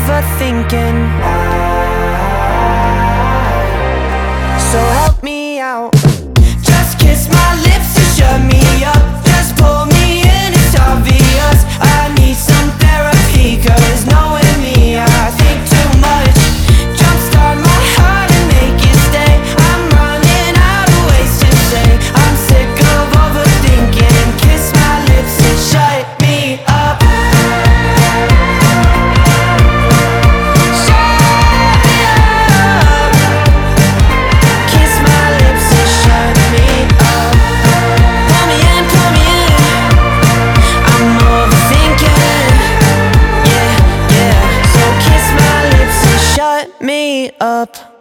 overthinking. So help me out. Just kiss my lips and shut me up. Just pull me in, it's obvious. I need some therapy, cause knowing me, I think too much. Jumpstart my heart and make it stay. I'm running out of ways to say I'm sick of overthinking. Kiss my lips and shut me up. Me up.